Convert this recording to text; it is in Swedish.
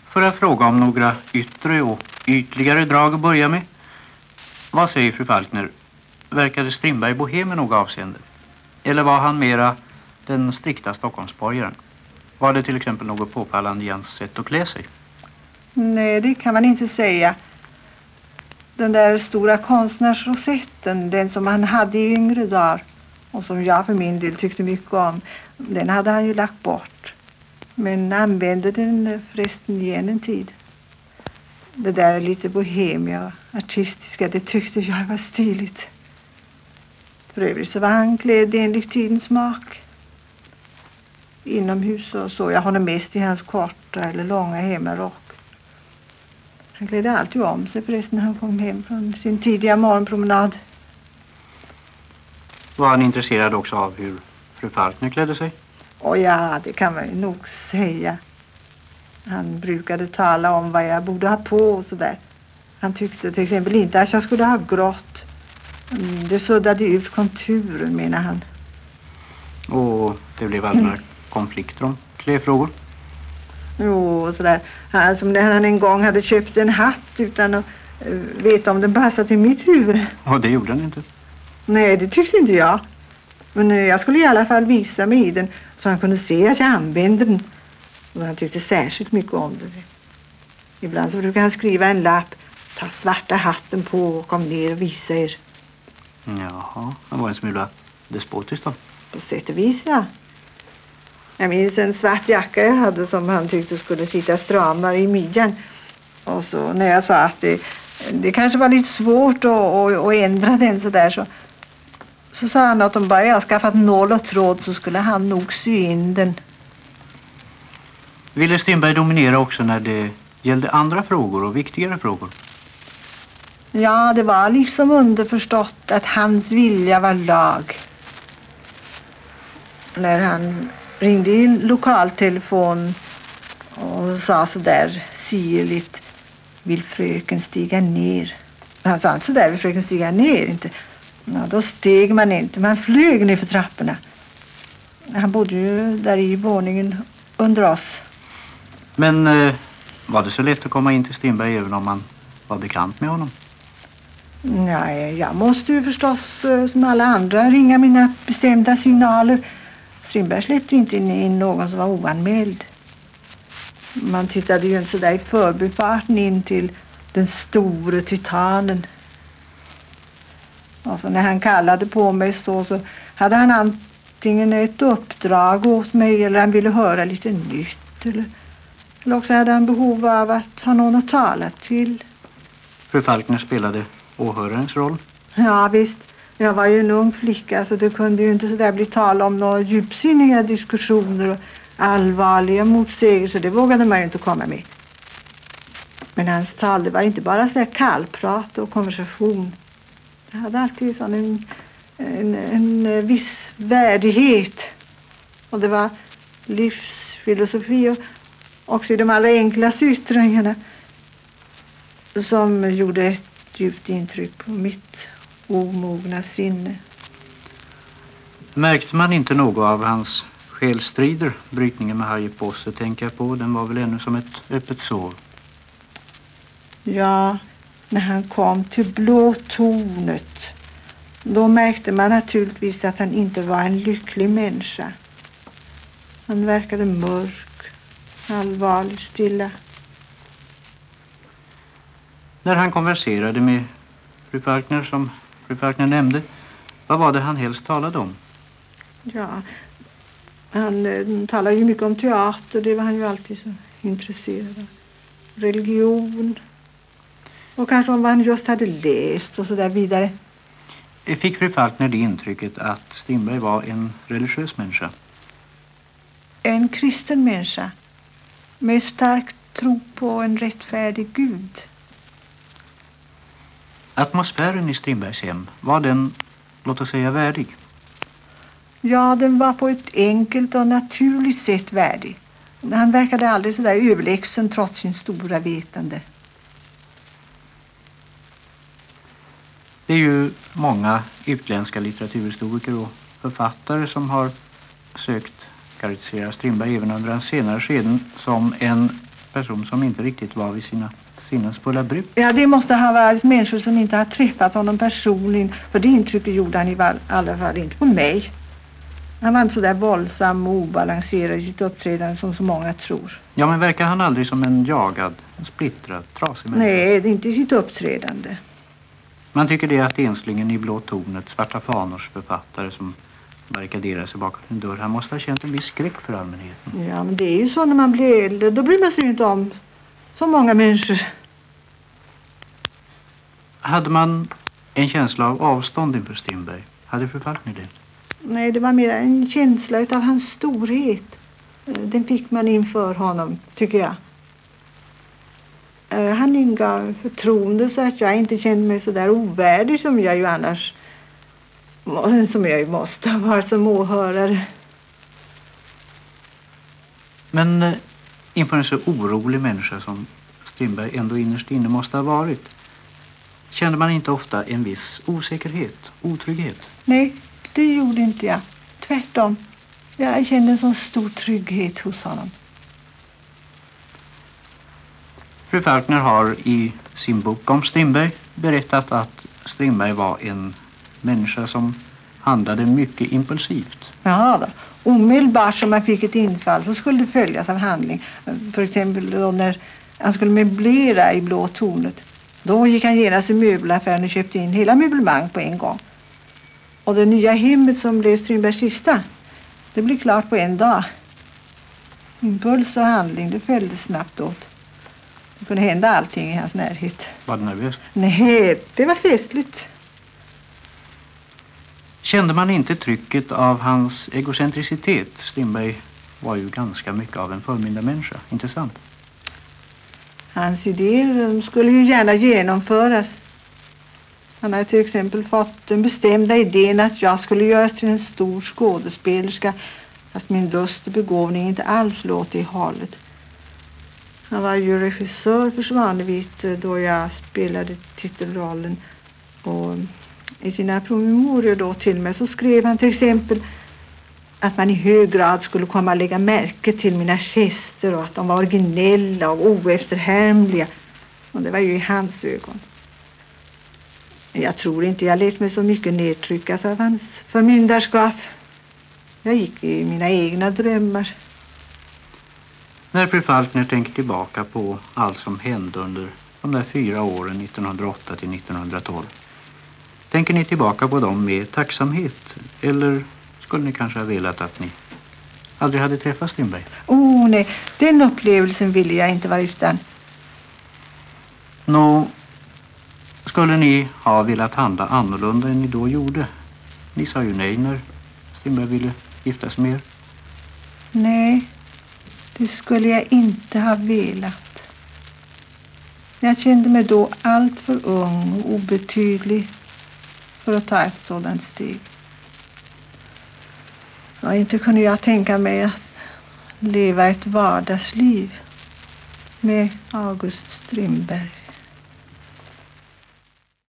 För att fråga om några yttre och ytligare drag att börja med. Vad säger fru Falkner? Verkade Strindberg bohem i något avseende? Eller var han mera den strikta Stockholmsborgaren? Var det till exempel något påfallande i hans sätt att klä sig? Nej, det kan man inte säga. Den där stora konstnärsrosetten, den som han hade i yngre dagar och som jag för min del tyckte mycket om, den hade han ju lagt bort. Men använde den förresten igen en tid. Det där lite bohemia och artistiska, det tyckte jag var stiligt. För övrigt så var han klädd enligt tidens smak. Inomhus och så jag honom mest i hans korta eller långa hemmarock. Han klädde alltid om sig förresten när han kom hem från sin tidiga morgonpromenad. Var han intresserad också av hur fru Falkner klädde sig? Ja, det kan man ju nog säga. Han brukade tala om vad jag borde ha på och sådär. Han tyckte till exempel inte att jag skulle ha grått. Det suddade ut konturen, menar han. Och det blev allmänna konflikter om klädfrågor? Jo, och sådär. Som när han en gång hade köpt en hatt utan att veta om den passade till mitt huvud. Och det gjorde han inte? Nej, det tyckte inte jag. Men jag skulle i alla fall visa mig i den så han kunde se att jag använde den. Och han tyckte särskilt mycket om det. Ibland så brukade han skriva en lapp. Ta svarta hatten på och kom ner och visa er. Jaha, han var en smula despotisk då. På sätt och vis, ja. Jag minns en svart jacka jag hade som han tyckte skulle sitta stramare i midjan. Och så när jag sa att det kanske var lite svårt att ändra den så där så sa han att om bara jag skaffat nål och tråd så skulle han nog sy in den. Ville Strindberg dominera också när det gällde andra frågor och viktigare frågor? Ja, det var liksom underförstått att hans vilja var lag. När han ringde i lokaltelefon och sa så där sirligt, vill fröken stiga ner? Han sa inte så där, vill fröken stiga ner? Inte. Ja, då steg man inte, man flög ner för trapporna. Han bodde ju där i våningen under oss. Men var det så lätt att komma in till Strindberg även om man var bekant med honom? Nej, jag måste ju förstås som alla andra ringa mina bestämda signaler. Strindberg släppte inte in någon som var oanmäld. Man tittade ju inte så där i förbifarten in till den store titanen. Och så när han kallade på mig så hade han antingen ett uppdrag åt mig eller han ville höra lite nytt. Eller också hade han behov av att ha någon att tala till. Fru Falkner spelade åhörarens roll? Ja, visst. Jag var ju en ung flicka så det kunde ju inte så där bli tal om några djupsinniga diskussioner och allvarliga motsägelser. Det vågade man ju inte komma med. Men hans tal, det var inte bara så där kallprat och konversation. Det hade alltid sån en viss värdighet. Och det var livsfilosofi och också i de allra enklaste yttringarna som gjorde ett djupt intryck på mitt omogna sinne. Märkte man inte något av hans själsstrider? Brytningen med Harry Posse tänker jag på. Den var väl ännu som ett öppet sår. Ja, när han kom till Blå tornet, då märkte man naturligtvis att han inte var en lycklig människa. Han verkade mörk, allvarlig, stilla. När han konverserade med fru Falkner, som fru Falkner nämnde, vad var det han helst talade om? Ja, han talade ju mycket om teater, det var han ju alltid så intresserad av. Religion och kanske om vad han just hade läst och så där vidare. Fick fru Falkner det intrycket att Strindberg var en religiös människa? En kristen människa med stark tro på en rättfärdig Gud. Atmosfären i Strindbergs hem, var den, låt oss säga, värdig? Ja, den var på ett enkelt och naturligt sätt värdig. Han verkade aldrig så där överlägsen trots sin stora vetande. Det är ju många utländska litteraturhistoriker och författare som har sökt karaktärisera Strindberg även under hans senare skeden som en person som inte riktigt var vid sina sinnens fulla bruk. Ja, det måste ha varit människor som inte har träffat honom personligen. För det intrycket gjorde han i alla fall inte på mig. Han var inte så där våldsam och obalanserad i sitt uppträdande som så många tror. Ja, men verkar han aldrig som en jagad, en splittrad, trasig människa? Nej, det är inte i sitt uppträdande. Man tycker det att enslingen i Blå tornet, Svarta fanors författare som barrikaderar sig bakom en dörr, han måste ha känt en viss skräck för allmänheten. Ja, men det är ju så när man blir äldre. Då bryr man sig inte om så många människor. Hade man en känsla av avstånd inför Strindberg? Hade fru Falkner det? Nej, det var mer en känsla av hans storhet. Den fick man inför honom, tycker jag. Han ingav förtroende så att jag inte kände mig så där ovärdig som jag ju annars, som jag ju måste ha varit som åhörare. Men inför en så orolig människa som Strindberg ändå innerst inne måste ha varit, kände man inte ofta en viss osäkerhet, otrygghet? Nej, det gjorde inte jag. Tvärtom. Jag kände en sån stor trygghet hos honom. Fru Falkner har i sin bok om Strindberg berättat att Strindberg var en människa som handlade mycket impulsivt. Ja då. Omedelbart som man fick ett infall så skulle det följas av handling. För exempel då när han skulle möblera i Blå tornet. Då gick han genast i möbelaffären och köpte in hela möblemang på en gång. Och det nya hemmet som blev Strindbergs sista, det blev klart på en dag. Impuls och handling, det följde snabbt åt. Det kunde hända allting i hans närhet. Var det nervöst? Nej, det var festligt. Kände man inte trycket av hans egocentricitet? Strindberg var ju ganska mycket av en förmyndarmänniska, inte sant? Hans idéer skulle ju gärna genomföras. Han hade till exempel fått den bestämda idén att jag skulle göras till en stor skådespelerska, fast min lust och begåvning inte alls låg i hållet. Han var ju regissör för Svanevit då jag spelade titelrollen, och i sina promemorior då till mig så skrev han till exempel att man i hög grad skulle komma att lägga märke till mina gester och att de var originella och oefterhärmliga. Och det var ju i hans ögon. Jag tror inte jag lät mig så mycket nedtryckas av hans förmyndarskap. Jag gick i mina egna drömmar. När fru Falkner tänker tillbaka på allt som hände under de där 4 åren 1908 till 1912. Tänker ni tillbaka på dem med tacksamhet? Eller skulle ni kanske ha velat att ni aldrig hade träffat Strindberg? Nej, den upplevelsen ville jag inte vara utan. Skulle ni ha velat handla annorlunda än ni då gjorde? Ni sa ju nej när Strindberg ville gifta sig med er. Nej, det skulle jag inte ha velat. Jag kände mig då allt för ung och obetydlig för att ta ett sådant steg. Ja, inte kunde jag tänka mig att leva ett vardagsliv med August Strindberg.